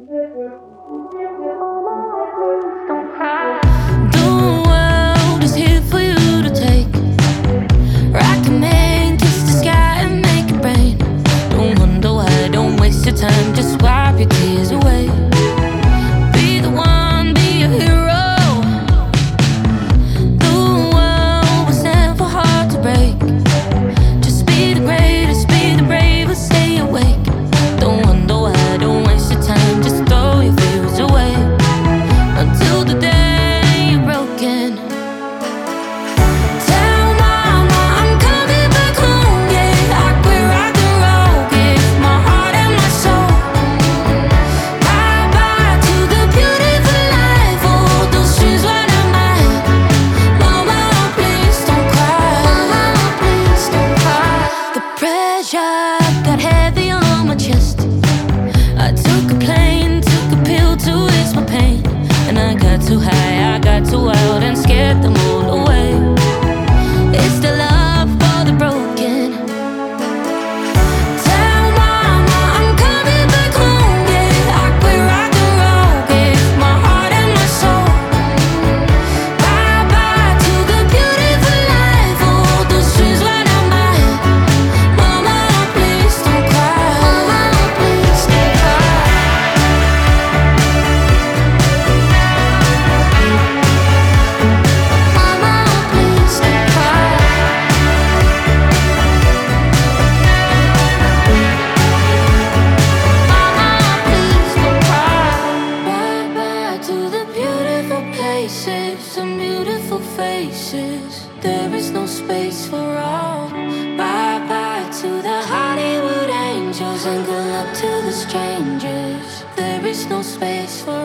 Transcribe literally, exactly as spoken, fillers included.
The world is here for you to take. Rock the man, kiss the sky and make it rain. Don't wonder why, don't waste your time, just wipe your tears away. Be the one, be a hero. The world was never hard to break. Just be the greatest, be the bravest, stay awake. Don't wonder why, don't waste your time, just throw your fears away. Until the day you're broken. Tell mama I'm coming back home, yeah. I quit rock and roll, give my heart and my soul. Bye bye to the beautiful life, all those dreams were not mine. Mama, please don't cry. Mama, please don't cry. The pressure got heavy on my chest. I took a plane, took a pill to ease my pain. And I got too high, I got too wild and scared them all away. It's the love for the broken. Tell mama I'm coming back home, yeah. I quit rock and roll, give my heart and my soul. Bye bye to the beautiful life, all those dreams were not mine. Mama, please don't cry. Mama, please don't cry. Mama, please don't cry. Mama, please don't cry. Bye bye to the beautiful places and beautiful faces. There is no space for all. Bye bye to the Hollywood angels and good luck to the strangers. There is no space for